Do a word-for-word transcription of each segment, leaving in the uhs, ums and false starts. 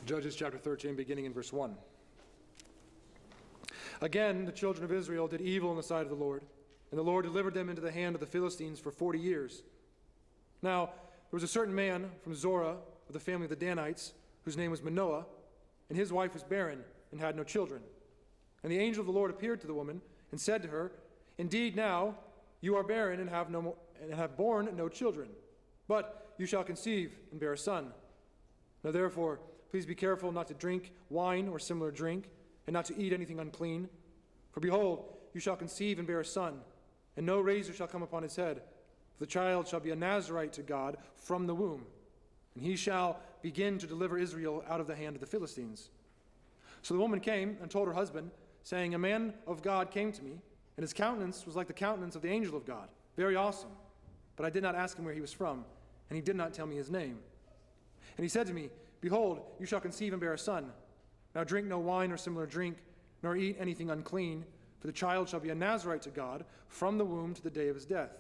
Judges chapter thirteen, beginning in verse one. Again, the children of Israel did evil in the sight of the Lord, and the Lord delivered them into the hand of the Philistines for forty years. Now, there was a certain man from Zorah of the family of the Danites, whose name was Manoah, and his wife was barren and had no children. And the angel of the Lord appeared to the woman and said to her, Indeed, now you are barren and have no mo- and have borne no children, but you shall conceive and bear a son. Now therefore, please be careful not to drink wine or similar drink, and not to eat anything unclean. For behold, you shall conceive and bear a son, and no razor shall come upon his head. For the child shall be a Nazarite to God from the womb, and he shall begin to deliver Israel out of the hand of the Philistines. So the woman came and told her husband, saying, A man of God came to me, and his countenance was like the countenance of the angel of God, very awesome. But I did not ask him where he was from, and he did not tell me his name. And he said to me, Behold, you shall conceive and bear a son. Now drink no wine or similar drink, nor eat anything unclean, for the child shall be a Nazarite to God from the womb to the day of his death.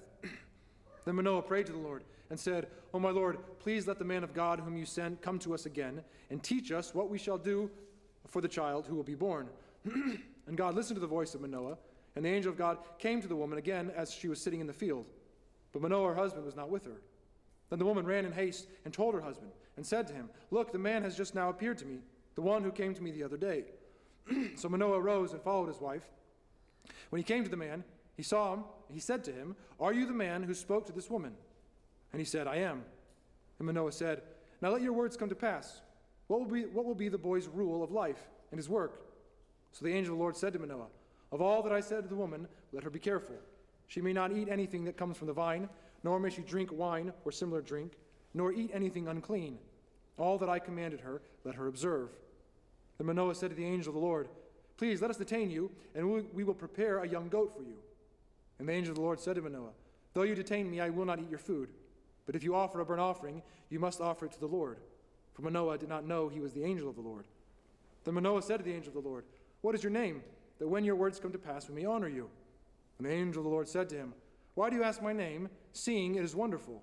Then Manoah prayed to the Lord and said, O my Lord, please let the man of God whom you sent come to us again and teach us what we shall do for the child who will be born. And God listened to the voice of Manoah, and the angel of God came to the woman again as she was sitting in the field. But Manoah, her husband, was not with her. Then the woman ran in haste and told her husband and said to him, Look, the man has just now appeared to me, the one who came to me the other day. So Manoah arose and followed his wife. When he came to the man, he saw him, and he said to him, Are you the man who spoke to this woman? And he said, I am. And Manoah said, Now let your words come to pass. What will be, what will be the boy's rule of life and his work? So the angel of the Lord said to Manoah, Of all that I said to the woman, let her be careful. She may not eat anything that comes from the vine, nor may she drink wine or similar drink, nor eat anything unclean. All that I commanded her, let her observe. Then Manoah said to the angel of the Lord, Please let us detain you, and we, we will prepare a young goat for you. And the angel of the Lord said to Manoah, Though you detain me, I will not eat your food. But if you offer a burnt offering, you must offer it to the Lord. For Manoah did not know he was the angel of the Lord. Then Manoah said to the angel of the Lord, What is your name, that when your words come to pass, we may honor you? And the angel of the Lord said to him, Why do you ask my name, seeing it is wonderful?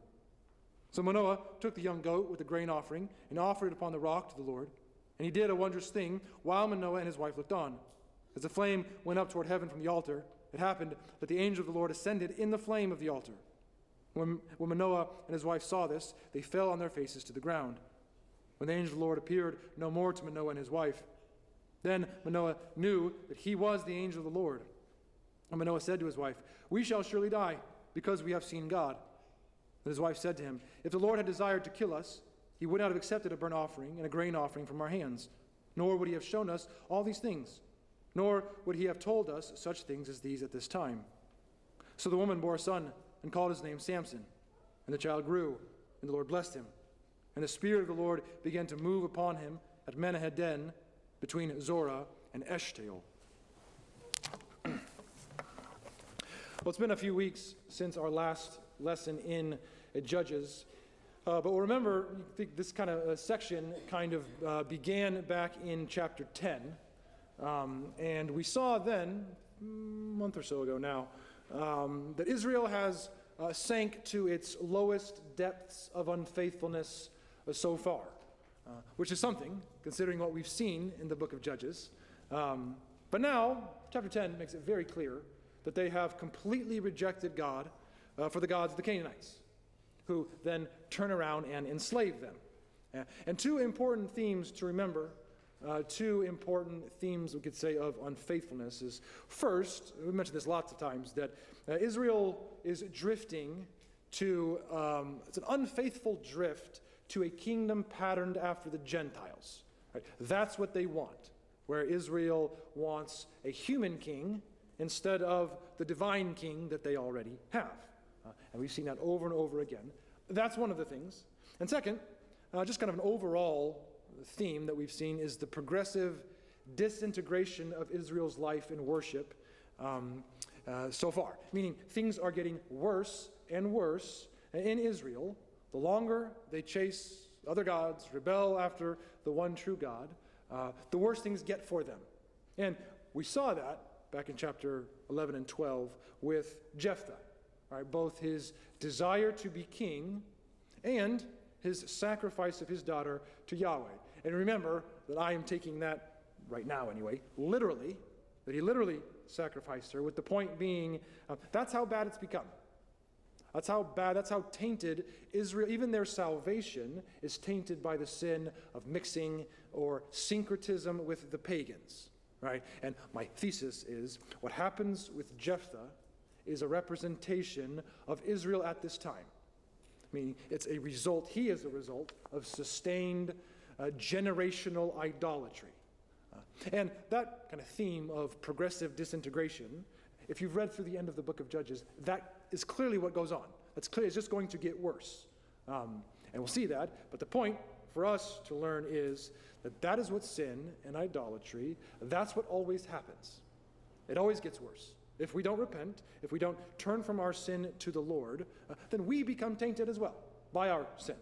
So Manoah took the young goat with the grain offering and offered it upon the rock to the Lord. And he did a wondrous thing while Manoah and his wife looked on. As the flame went up toward heaven from the altar, it happened that the angel of the Lord ascended in the flame of the altar. When, when Manoah and his wife saw this, they fell on their faces to the ground. When the angel of the Lord appeared no more to Manoah and his wife, then Manoah knew that he was the angel of the Lord. And Manoah said to his wife, We shall surely die, because we have seen God. But his wife said to him, If the Lord had desired to kill us, he would not have accepted a burnt offering and a grain offering from our hands, nor would he have shown us all these things, nor would he have told us such things as these at this time. So the woman bore a son and called his name Samson. And the child grew, and the Lord blessed him. And the Spirit of the Lord began to move upon him at Menahedden, between Zorah and Eshtaol. Well, it's been a few weeks since our last lesson in uh, Judges. Uh, but we'll remember, I think this kind of uh, section kind of uh, began back in chapter ten. Um, and we saw then, a month or so ago now, um, that Israel has uh, sank to its lowest depths of unfaithfulness uh, so far, uh, which is something, considering what we've seen in the book of Judges. Um, but now, chapter ten makes it very clear that they have completely rejected God uh, for the gods of the Canaanites, who then turn around and enslave them. Uh, and two important themes to remember, uh, two important themes we could say of unfaithfulness is, first, we mentioned this lots of times, that uh, Israel is drifting to, um, it's an unfaithful drift to a kingdom patterned after the Gentiles. Right? That's what they want, where Israel wants a human king instead of the divine king that they already have. Uh, and we've seen that over and over again. That's one of the things. And second, uh, just kind of an overall theme that we've seen is the progressive disintegration of Israel's life in worship um, uh, so far. Meaning things are getting worse and worse in Israel the longer they chase other gods, rebel after the one true God, uh, the worse things get for them. And we saw that back in chapter eleven and twelve with Jephthah. Right, both his desire to be king and his sacrifice of his daughter to Yahweh. And remember that I am taking that, right now anyway, literally, that he literally sacrificed her, with the point being, uh, that's how bad it's become. That's how bad, that's how tainted Israel, even their salvation is tainted by the sin of mixing or syncretism with the pagans, right? And my thesis is what happens with Jephthah is a representation of Israel at this time. Meaning it's a result, he is a result of sustained uh, generational idolatry. Uh, and that kind of theme of progressive disintegration, if you've read through the end of the book of Judges, that is clearly what goes on. That's clear. It's just going to get worse. Um, and we'll see that. But the point for us to learn is that that is what sin and idolatry, that's what always happens. It always gets worse. If we don't repent, if we don't turn from our sin to the Lord, uh, then we become tainted as well by our sin.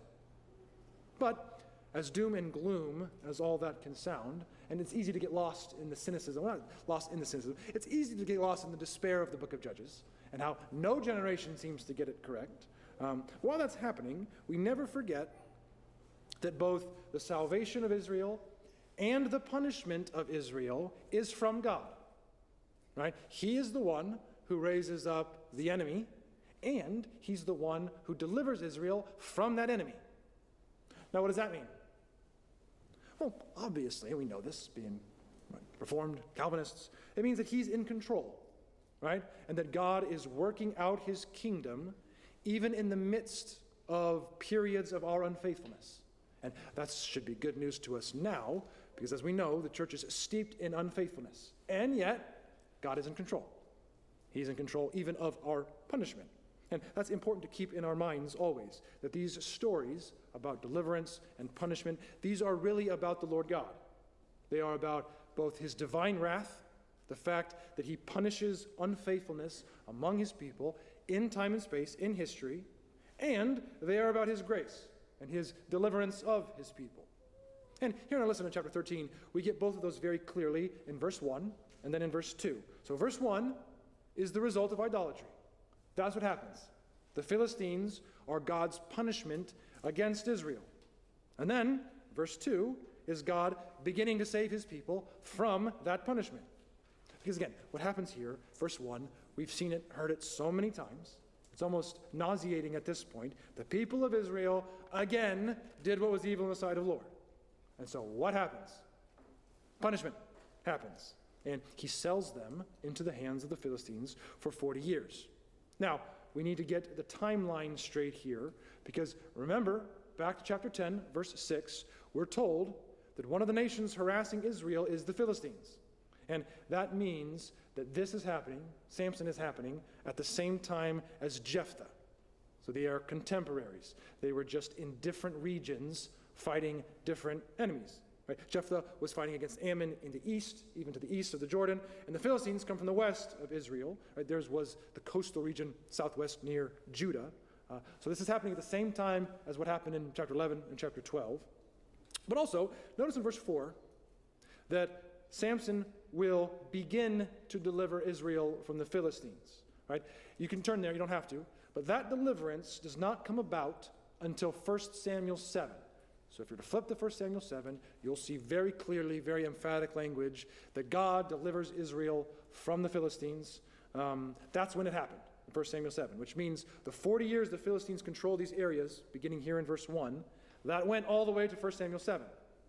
But as doom and gloom as all that can sound, and it's easy to get lost in the cynicism, well, not lost in the cynicism, it's easy to get lost in the despair of the book of Judges and how no generation seems to get it correct. Um, while that's happening, we never forget that both the salvation of Israel and the punishment of Israel is from God. Right? He is the one who raises up the enemy, and he's the one who delivers Israel from that enemy. Now, what does that mean? Well, obviously, we know this, being Reformed Calvinists, it means that he's in control, right? And that God is working out his kingdom even in the midst of periods of our unfaithfulness. And that should be good news to us now, because as we know, the church is steeped in unfaithfulness. And yet, God is in control. He's in control even of our punishment. And that's important to keep in our minds always, that these stories about deliverance and punishment, these are really about the Lord God. They are about both his divine wrath, the fact that he punishes unfaithfulness among his people in time and space, in history, and they are about his grace and his deliverance of his people. And here in our lesson in chapter thirteen, we get both of those very clearly in verse one and then in verse two. So verse one is the result of idolatry. That's what happens. The Philistines are God's punishment against Israel. And then verse two is God beginning to save his people from that punishment. Because again, what happens here, verse one, we've seen it, heard it so many times. It's almost nauseating at this point. The people of Israel, again, did what was evil in the sight of the Lord. And so what happens? Punishment happens. And he sells them into the hands of the Philistines for forty years. Now, we need to get the timeline straight here, because remember, back to chapter ten, verse six, we're told that one of the nations harassing Israel is the Philistines. And that means that this is happening, Samson is happening, at the same time as Jephthah. So they are contemporaries. They were just in different regions fighting different enemies. Right? Jephthah was fighting against Ammon in the east, even to the east of the Jordan, and the Philistines come from the west of Israel. Right? Theirs was the coastal region southwest near Judah. Uh, so this is happening at the same time as what happened in chapter eleven and chapter twelve. But also, notice in verse four that Samson will begin to deliver Israel from the Philistines. Right? You can turn there, you don't have to. But that deliverance does not come about until First Samuel seven. So if you're to flip to First Samuel seven, you'll see very clearly, very emphatic language that God delivers Israel from the Philistines. Um, that's when it happened, in First Samuel seven, which means the forty years the Philistines control these areas, beginning here in verse one, that went all the way to First Samuel seven.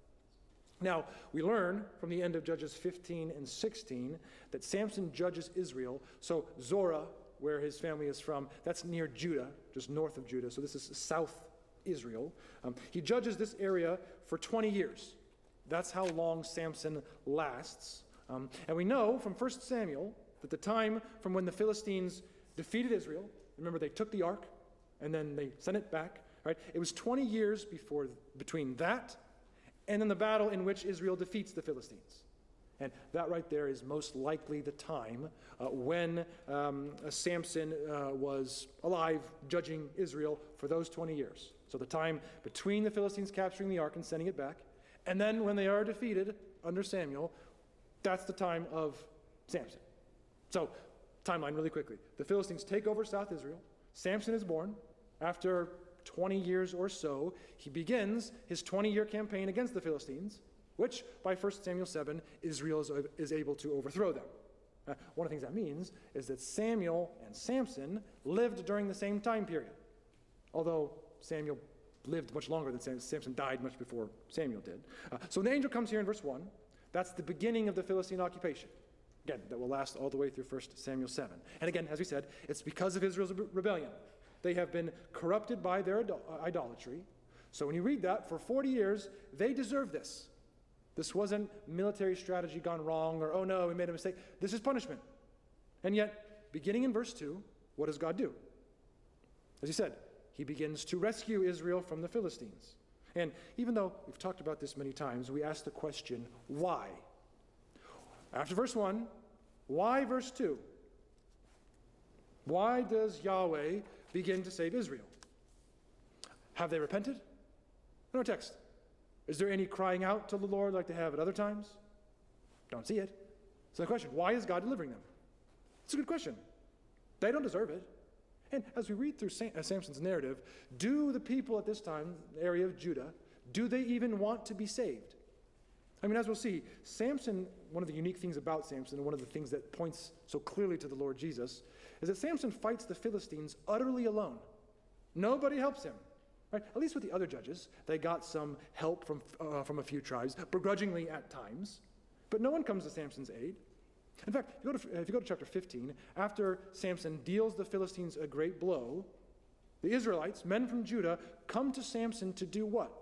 Now, we learn from the end of Judges fifteen and sixteen that Samson judges Israel. So Zorah, where his family is from, that's near Judah, just north of Judah. So this is south Israel. Um, he judges this area for twenty years. That's how long Samson lasts. Um, and we know from First Samuel that the time from when the Philistines defeated Israel, remember they took the ark and then they sent it back, right? It was twenty years before between that and then the battle in which Israel defeats the Philistines. And that right there is most likely the time uh, when um, Samson uh, was alive judging Israel for those twenty years. So the time between the Philistines capturing the ark and sending it back, and then when they are defeated under Samuel, that's the time of Samson. So, timeline really quickly. The Philistines take over South Israel. Samson is born after twenty years or so, he begins his twenty-year campaign against the Philistines, which by First Samuel seven, Israel is, is able to overthrow them. Uh, one of the things that means is that Samuel and Samson lived during the same time period, although Samuel lived much longer than Samson. Samson died much before Samuel did. Uh, so when the angel comes here in verse one, that's the beginning of the Philistine occupation. Again, that will last all the way through First Samuel seven. And again, as we said, it's because of Israel's rebellion. They have been corrupted by their idolatry. So when you read that, for forty years, they deserve this. This wasn't military strategy gone wrong, or, oh no, we made a mistake. This is punishment. And yet, beginning in verse two, what does God do? As he said, he begins to rescue Israel from the Philistines. And even though we've talked about this many times, we ask the question, why? After verse one, why verse two? Why does Yahweh begin to save Israel? Have they repented? No text. Is there any crying out to the Lord like they have at other times? Don't see it. So the question, why is God delivering them? It's a good question. They don't deserve it. And as we read through Sam- uh, Samson's narrative, do the people at this time, the area of Judah, do they even want to be saved? I mean, as we'll see, Samson, one of the unique things about Samson, and one of the things that points so clearly to the Lord Jesus, is that Samson fights the Philistines utterly alone. Nobody helps him. Right? At least with the other judges, they got some help from, uh, from a few tribes, begrudgingly at times. But no one comes to Samson's aid. In fact, if you, go to, if you go to chapter fifteen, after Samson deals the Philistines a great blow, the Israelites, men from Judah, come to Samson to do what?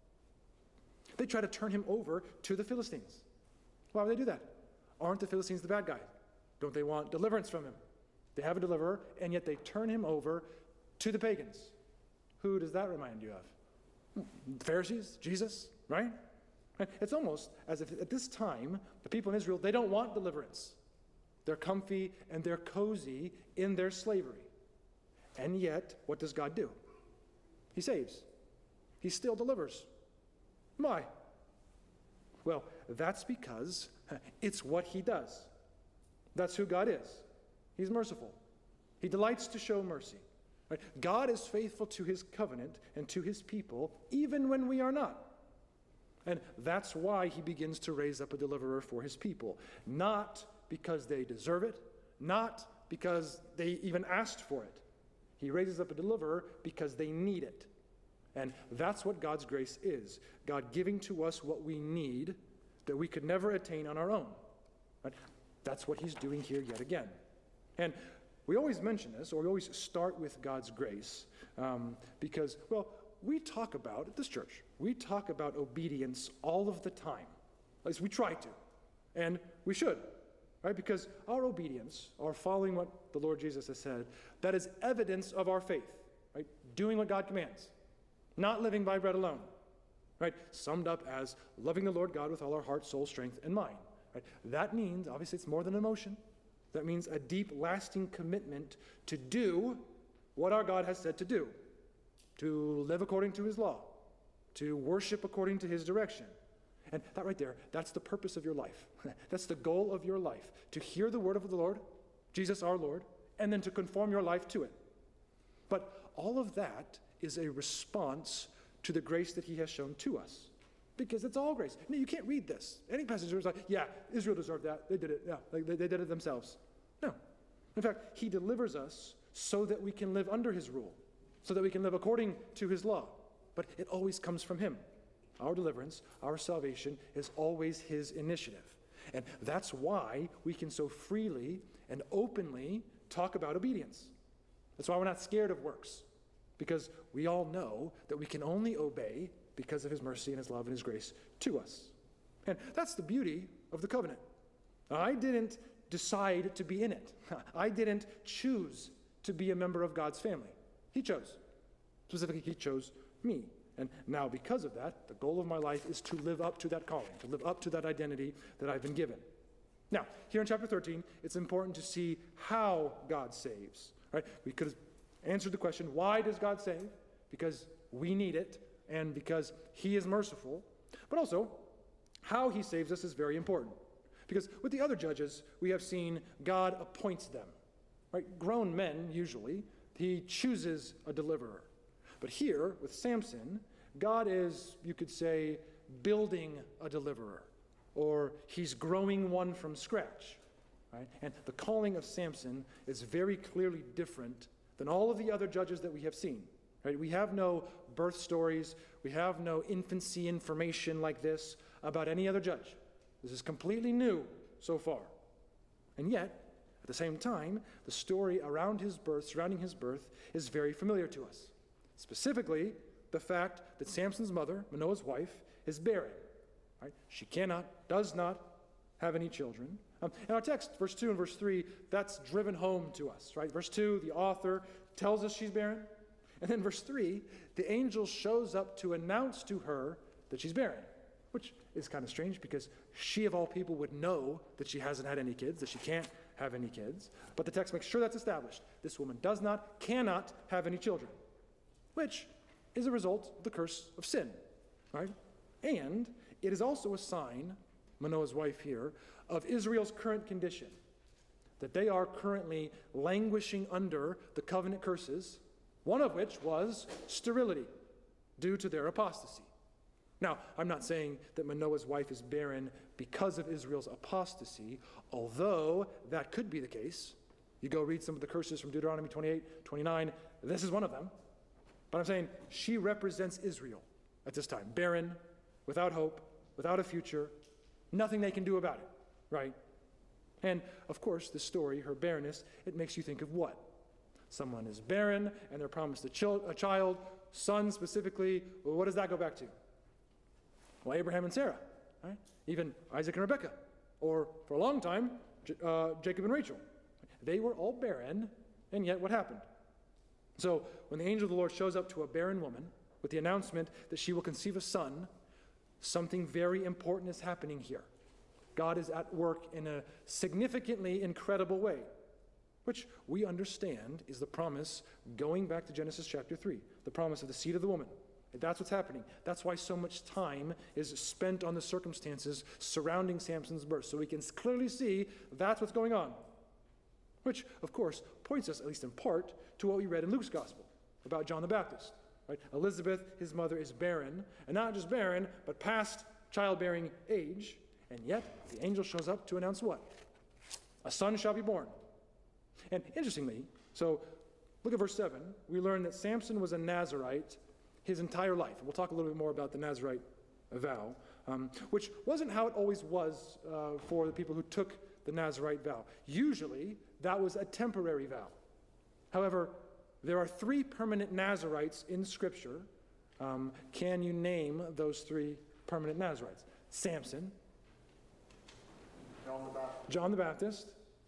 They try to turn him over to the Philistines. Why would they do that? Aren't the Philistines the bad guy? Don't they want deliverance from him? They have a deliverer, and yet they turn him over to the pagans. Who does that remind you of? The Pharisees? Jesus? Right? It's almost as if at this time, the people in Israel, they don't want deliverance. They're comfy and they're cozy in their slavery. And yet, what does God do? He saves. He still delivers. Why? Well, that's because it's what he does. That's who God is. He's merciful. He delights to show mercy. Right? God is faithful to his covenant and to his people, even when we are not. And that's why he begins to raise up a deliverer for his people. Not because they deserve it, not because they even asked for it. He raises up a deliverer because they need it. And that's what God's grace is. God giving to us what we need that we could never attain on our own. Right? That's what he's doing here yet again. And we always mention this, or we always start with God's grace, um, because, well, we talk about, at this church, we talk about obedience all of the time. At least we try to. And we should, right? Because our obedience, our following what the Lord Jesus has said, that is evidence of our faith, right? Doing what God commands. Not living by bread alone, right? Summed up as loving the Lord God with all our heart, soul, strength, and mind. Right? That means, obviously, it's more than emotion. That means a deep, lasting commitment to do what our God has said to do, to live according to his law, to worship according to his direction. And that right there, that's the purpose of your life. That's the goal of your life, to hear the word of the Lord, Jesus our Lord, and then to conform your life to it. But all of that is a response to the grace that he has shown to us. Because it's all grace. No, you can't read this. Any passage is like, yeah, Israel deserved that. They did it. Yeah, they, they did it themselves. No. In fact, he delivers us so that we can live under his rule, so that we can live according to his law. But it always comes from him. Our deliverance, our salvation is always his initiative. And that's why we can so freely and openly talk about obedience. That's why we're not scared of works. Because we all know that we can only obey because of his mercy and his love and his grace to us. And that's the beauty of the covenant. I didn't decide to be in it. I didn't choose to be a member of God's family. He chose. Specifically, he chose me. And now because of that, the goal of my life is to live up to that calling, to live up to that identity that I've been given. Now, here in chapter thirteen, it's important to see how God saves. Right? We could have answered the question, why does God save? Because we need it, and because he is merciful. But also, how he saves us is very important. Because with the other judges, we have seen God appoints them. Right? Grown men, usually, he chooses a deliverer. But here, with Samson, God is, you could say, building a deliverer, or he's growing one from scratch. Right? And the calling of Samson is very clearly different than all of the other judges that we have seen. Right? We have no birth stories. We have no infancy information like this about any other judge. This is completely new so far. And yet, at the same time, the story around his birth, surrounding his birth, is very familiar to us. Specifically, the fact that Samson's mother, Manoah's wife, is barren. Right? She cannot, does not have any children. Um, in our text, verse two and verse three, that's driven home to us. Right? Verse two, the author tells us she's barren. And then verse three, the angel shows up to announce to her that she's barren, which is kind of strange because she of all people would know that she hasn't had any kids, that she can't have any kids. But the text makes sure that's established. This woman does not, cannot have any children, which is a result of the curse of sin, right? And it is also a sign, Manoah's wife here, of Israel's current condition, that they are currently languishing under the covenant curses, one of which was sterility due to their apostasy. Now, I'm not saying that Manoah's wife is barren because of Israel's apostasy, although that could be the case. You go read some of the curses from Deuteronomy twenty-eight, twenty-nine. This is one of them. But I'm saying she represents Israel at this time. Barren, without hope, without a future, nothing they can do about it, right? And, of course, the story, her barrenness, it makes you think of what? Someone is barren, and they're promised a, chil- a child, son specifically. Well, what does that go back to? Well, Abraham and Sarah, right? Even Isaac and Rebekah. Or, for a long time, J- uh, Jacob and Rachel. They were all barren, and yet what happened? So, when the angel of the Lord shows up to a barren woman with the announcement that she will conceive a son, something very important is happening here. God is at work in a significantly incredible way, which we understand is the promise going back to Genesis chapter three, the promise of the seed of the woman. That's what's happening. That's why so much time is spent on the circumstances surrounding Samson's birth, so we can clearly see that's what's going on. Which, of course, points us, at least in part, to what we read in Luke's gospel about John the Baptist. Right? Elizabeth, his mother, is barren, and not just barren, but past childbearing age, and yet the angel shows up to announce what? A son shall be born. And interestingly, so look at verse seven. We learn that Samson was a Nazirite his entire life. And we'll talk a little bit more about the Nazirite vow, um, which wasn't how it always was uh, for the people who took the Nazirite vow. Usually, that was a temporary vow. However, there are three permanent Nazirites in Scripture. Um, can you name those three permanent Nazirites? Samson, John the Baptist, John the Baptist,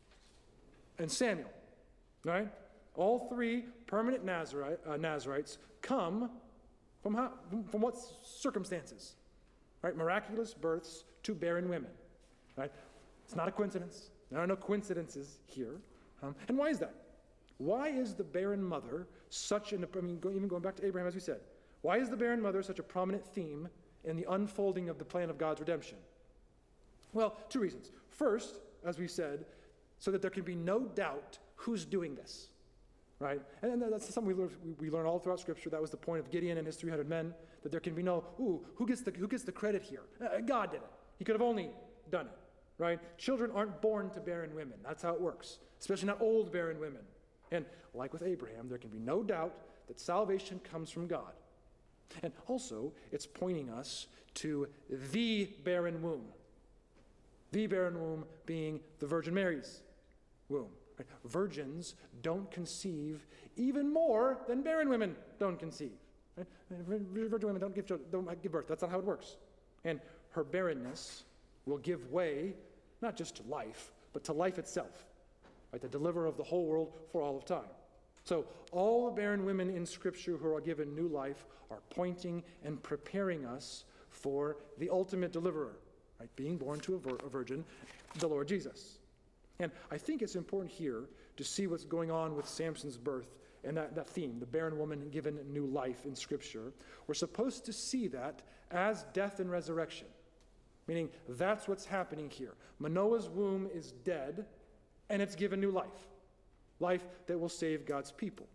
and Samuel. Right? All three permanent Nazirite, uh, Nazirites come from how, from what circumstances? Right? Miraculous births to barren women. Right? It's not a coincidence. There are no coincidences here. Um, and why is that? Why is the barren mother such an, I mean, go, even going back to Abraham, as we said, why is the barren mother such a prominent theme in the unfolding of the plan of God's redemption? Well, two reasons. First, as we said, so that there can be no doubt who's doing this, right? And that's something we learn, we learn all throughout Scripture. That was the point of Gideon and his three hundred men, that there can be no, ooh, who gets the, who gets the credit here? Uh, God did it. He could have only done it, right? Children aren't born to barren women. That's how it works, especially not old barren women. And like with Abraham, there can be no doubt that salvation comes from God. And also, it's pointing us to the barren womb. The barren womb being the Virgin Mary's womb. Right? Virgins don't conceive even more than barren women don't conceive. Right? Virgin women don't give, don't give birth. That's not how it works. And her barrenness will give way not just to life, but to life itself. Right, the deliverer of the whole world for all of time. So all the barren women in Scripture who are given new life are pointing and preparing us for the ultimate deliverer, right, being born to a, vir- a virgin, the Lord Jesus. And I think it's important here to see what's going on with Samson's birth and that, that theme, the barren woman given new life in Scripture. We're supposed to see that as death and resurrection, meaning that's what's happening here. Manoah's womb is dead, and it's given new life, life that will save God's people.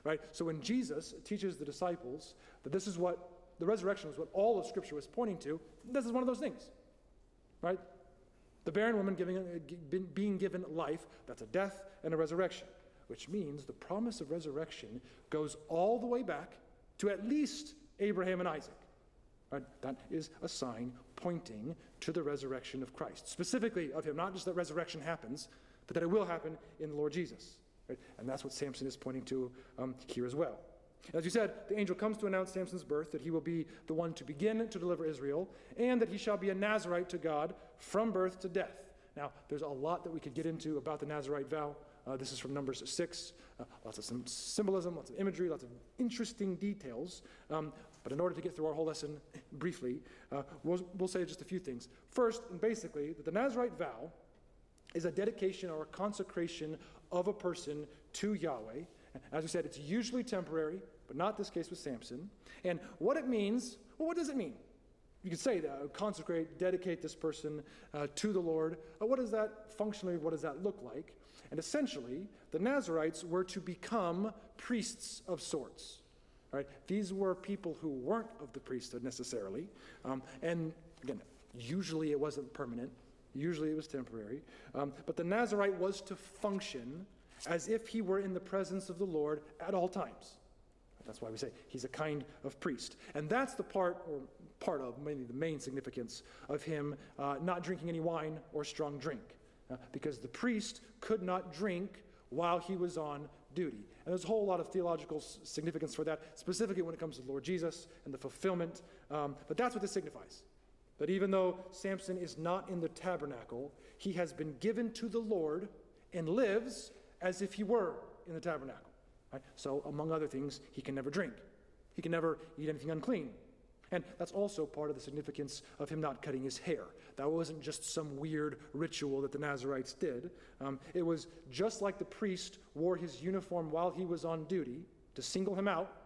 right? So when Jesus teaches the disciples that this is what, the resurrection was what all of Scripture was pointing to, this is one of those things, right? The barren woman giving, being given life, that's a death and a resurrection, which means the promise of resurrection goes all the way back to at least Abraham and Isaac. Right? That is a sign pointing to the resurrection of Christ, specifically of him, not just that resurrection happens, but that it will happen in the Lord Jesus. Right? And that's what Samson is pointing to um, here as well. As you said, the angel comes to announce Samson's birth, that he will be the one to begin to deliver Israel, and that he shall be a Nazirite to God from birth to death. Now, there's a lot that we could get into about the Nazirite vow. Uh, this is from Numbers six. Uh, lots of some symbolism, lots of imagery, lots of interesting details. Um, but in order to get through our whole lesson briefly, uh, we'll, we'll say just a few things. First, and basically, that the Nazirite vow is a dedication or a consecration of a person to Yahweh. As we said, it's usually temporary, but not this case with Samson. And what it means, well, what does it mean? You could say that, consecrate, dedicate this person uh, to the Lord. Uh, what does that, functionally, what does that look like? And essentially, the Nazirites were to become priests of sorts. Right? These were people who weren't of the priesthood necessarily. Um, and again, usually it wasn't permanent. Usually it was temporary. Um, but the Nazirite was to function as if he were in the presence of the Lord at all times. That's why we say he's a kind of priest. And that's the part, or part of, mainly the main significance of him uh, not drinking any wine or strong drink. Uh, because the priest could not drink while he was on duty. And there's a whole lot of theological s- significance for that, specifically when it comes to the Lord Jesus and the fulfillment. Um, but that's what this signifies. That even though Samson is not in the tabernacle, he has been given to the Lord and lives as if he were in the tabernacle. Right? So, among other things, he can never drink. He can never eat anything unclean. And that's also part of the significance of him not cutting his hair. That wasn't just some weird ritual that the Nazirites did. Um, it was just like the priest wore his uniform while he was on duty to single him out,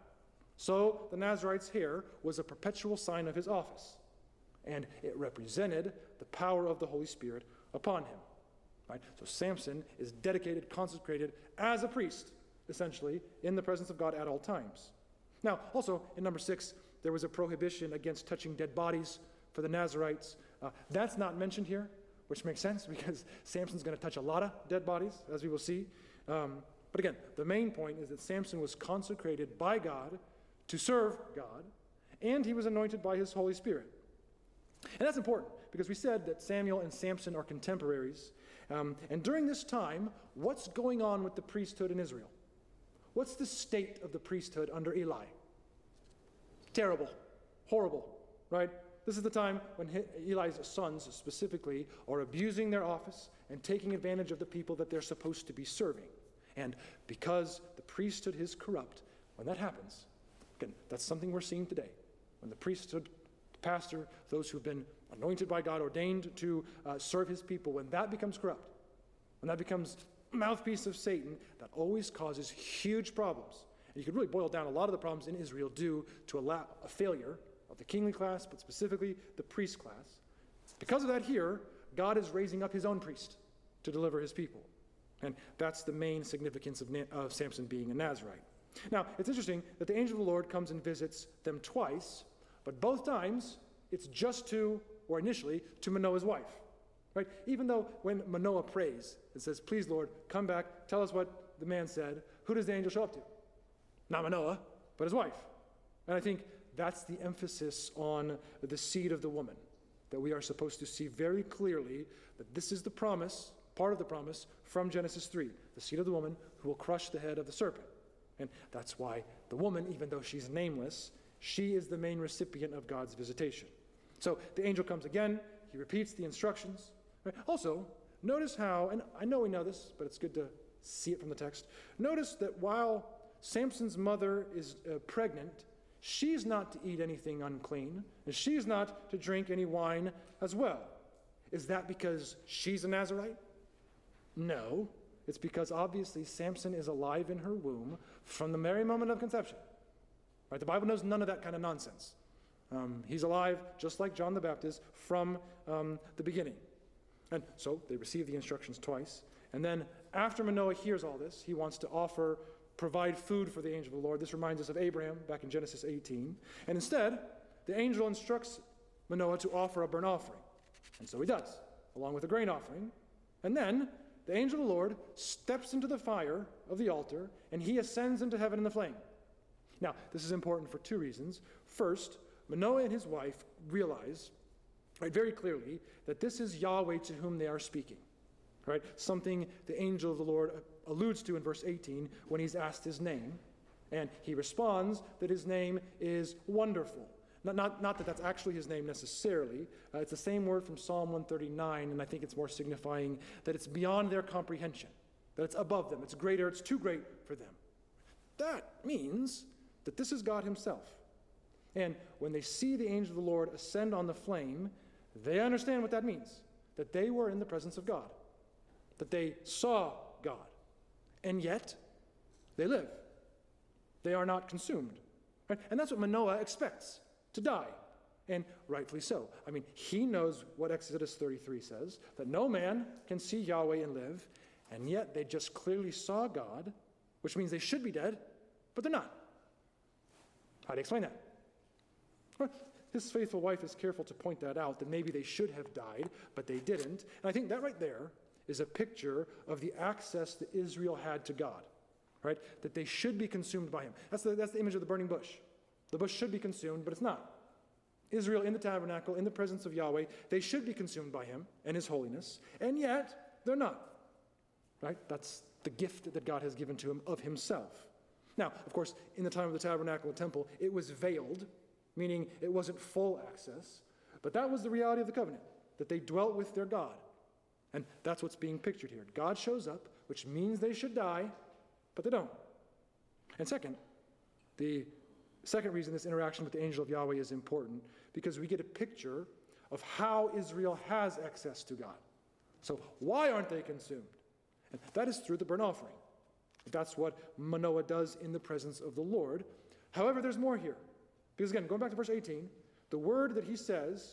so the Nazirite's hair was a perpetual sign of his office. And it represented the power of the Holy Spirit upon him. Right? So Samson is dedicated, consecrated as a priest, essentially, in the presence of God at all times. Now, also, in number six, there was a prohibition against touching dead bodies for the Nazirites. Uh, that's not mentioned here, which makes sense because Samson's going to touch a lot of dead bodies, as we will see. Um, but again, the main point is that Samson was consecrated by God to serve God, and he was anointed by his Holy Spirit. And that's important because we said that Samuel and Samson are contemporaries. Um, and during this time, what's going on with the priesthood in Israel? What's the state of the priesthood under Eli? Terrible, horrible, right? This is the time when Eli's sons specifically are abusing their office and taking advantage of the people that they're supposed to be serving. And because the priesthood is corrupt, when that happens, again, that's something we're seeing today. When the priesthood, the pastor, those who've been anointed by God, ordained to uh, serve his people, when that becomes corrupt, when that becomes mouthpiece of Satan, that always causes huge problems. And you could really boil down a lot of the problems in Israel due to a, la- a failure of the kingly class, but specifically the priest class. Because of that here, God is raising up his own priest to deliver his people. And that's the main significance of, Na- of Samson being a Nazirite. Now, it's interesting that the angel of the Lord comes and visits them twice, but both times it's just to, or initially, to Manoah's wife. Right? Even though when Manoah prays, it says, please, Lord, come back, tell us what the man said, who does the angel show up to? Not Manoah, but his wife. And I think that's the emphasis on the seed of the woman, that we are supposed to see very clearly that this is the promise, part of the promise, from Genesis three, the seed of the woman who will crush the head of the serpent. And that's why the woman, even though she's nameless, she is the main recipient of God's visitation. So the angel comes again, he repeats the instructions. Right? Also, notice how, and I know we know this, but it's good to see it from the text. Notice that while Samson's mother is uh, pregnant, she's not to eat anything unclean, and she's not to drink any wine as well. Is that because she's a Nazirite? No. It's because obviously Samson is alive in her womb from the very moment of conception. Right? The Bible knows none of that kind of nonsense. Um, he's alive, just like John the Baptist, from um, the beginning. And so they receive the instructions twice. And then after Manoah hears all this, he wants to offer provide food for the angel of the Lord. This reminds us of Abraham back in Genesis eighteen. And instead, the angel instructs Manoah to offer a burnt offering. And so he does, along with a grain offering. And then the angel of the Lord steps into the fire of the altar, and he ascends into heaven in the flame. Now, this is important for two reasons. First, Manoah and his wife realize, right, very clearly that this is Yahweh to whom they are speaking. Right? Something the angel of the Lord alludes to in verse eighteen when he's asked his name. And he responds that his name is Wonderful. Not, not, not that that's actually his name necessarily. Uh, it's the same word from Psalm one thirty-nine, and I think it's more signifying that it's beyond their comprehension, that it's above them, it's greater, it's too great for them. That means that this is God himself. And when they see the angel of the Lord ascend on the flame, they understand what that means, that they were in the presence of God, that they saw God, and yet they live. They are not consumed. Right? And that's what Manoah expects, to die, and rightfully so. I mean, he knows what Exodus thirty-three says, that no man can see Yahweh and live, and yet they just clearly saw God, which means they should be dead, but they're not. How do you explain that? Well, his faithful wife is careful to point that out, that maybe they should have died, but they didn't. And I think that right there is a picture of the access that Israel had to God, right? That they should be consumed by him. That's the, that's the image of the burning bush. The bush should be consumed, but it's not. Israel in the tabernacle, in the presence of Yahweh, they should be consumed by him and his holiness, and yet they're not, right? That's the gift that God has given to him of himself. Now, of course, in the time of the tabernacle and temple, it was veiled, meaning it wasn't full access, but that was the reality of the covenant, that they dwelt with their God. And that's what's being pictured here. God shows up, which means they should die, but they don't. And second, the second reason this interaction with the angel of Yahweh is important, because we get a picture of how Israel has access to God. So why aren't they consumed? And that is through the burnt offering. That's what Manoah does in the presence of the Lord. However, there's more here. Because again, going back to verse eighteen, the word that he says,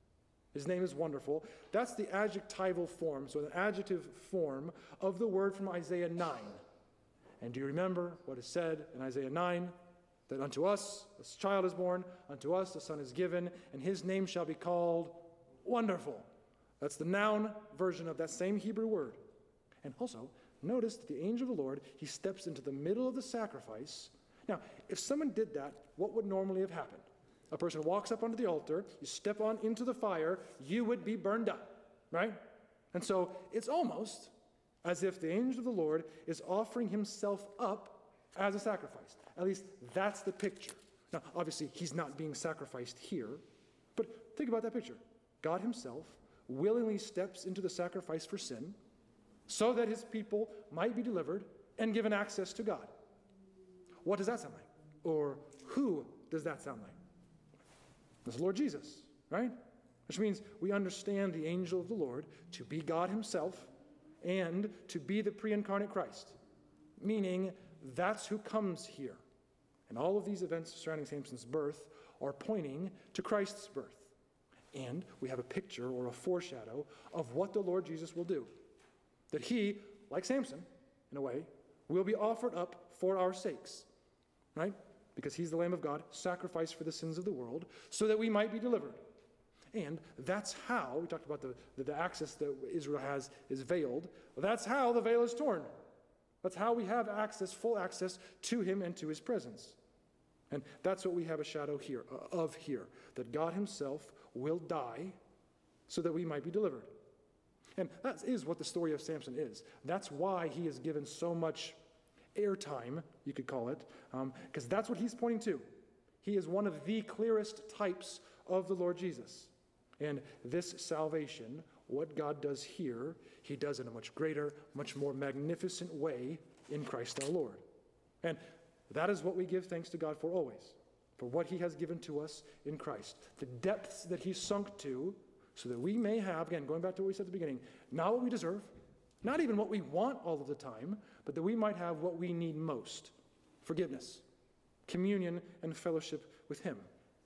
his name is Wonderful, that's the adjectival form, so an adjective form of the word from Isaiah nine. And do you remember what is said in Isaiah nine? That unto us a child is born, unto us a son is given, and his name shall be called Wonderful. That's the noun version of that same Hebrew word. And also, notice that the angel of the Lord, he steps into the middle of the sacrifice. Now, if someone did that, what would normally have happened? A person walks up onto the altar, you step on into the fire, you would be burned up, right? And so it's almost as if the angel of the Lord is offering himself up as a sacrifice. At least that's the picture. Now, obviously, he's not being sacrificed here, but think about that picture. God himself willingly steps into the sacrifice for sin so that his people might be delivered and given access to God. What does that sound like? Or who does that sound like? It's the Lord Jesus, right? Which means we understand the angel of the Lord to be God himself and to be the pre-incarnate Christ, meaning that's who comes here. And all of these events surrounding Samson's birth are pointing to Christ's birth. And we have a picture or a foreshadow of what the Lord Jesus will do. That he, like Samson, in a way, will be offered up for our sakes, right? Because he's the Lamb of God, sacrificed for the sins of the world, so that we might be delivered. And that's how, we talked about the, the, the access that Israel has is veiled. That's how the veil is torn. That's how we have access, full access to him and to his presence. And that's what we have a shadow here uh, of here, that God himself will die so that we might be delivered. And that is what the story of Samson is. That's why he is given so much airtime, you could call it, because um, that's what he's pointing to. He is one of the clearest types of the Lord Jesus. And this salvation, what God does here, he does in a much greater, much more magnificent way in Christ our Lord. And that is what we give thanks to God for always, for what he has given to us in Christ, the depths that he sunk to, so that we may have, again, going back to what we said at the beginning, not what we deserve, not even what we want all of the time, but that we might have what we need most, forgiveness, communion, and fellowship with him.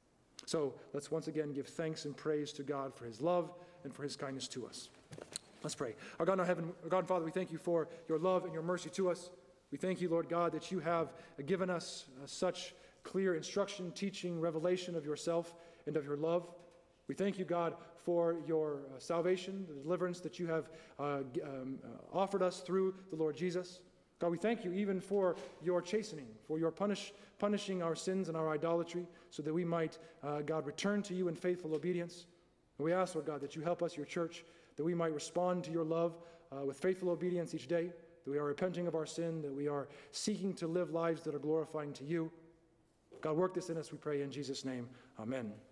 So let's once again give thanks and praise to God for his love and for his kindness to us. Let's pray. Our God in our heaven, our God and Father, we thank you for your love and your mercy to us. We thank you, Lord God, that you have given us uh, such clear instruction, teaching, revelation of yourself and of your love. We thank you, God, for your uh, salvation, the deliverance that you have uh, g- um, uh, offered us through the Lord Jesus. God, we thank you even for your chastening, for your punish, punishing our sins and our idolatry, so that we might, uh, God, return to you in faithful obedience. And we ask, Lord God, that you help us, your church, that we might respond to your love uh, with faithful obedience each day, that we are repenting of our sin, that we are seeking to live lives that are glorifying to you. God, work this in us, we pray in Jesus' name. Amen.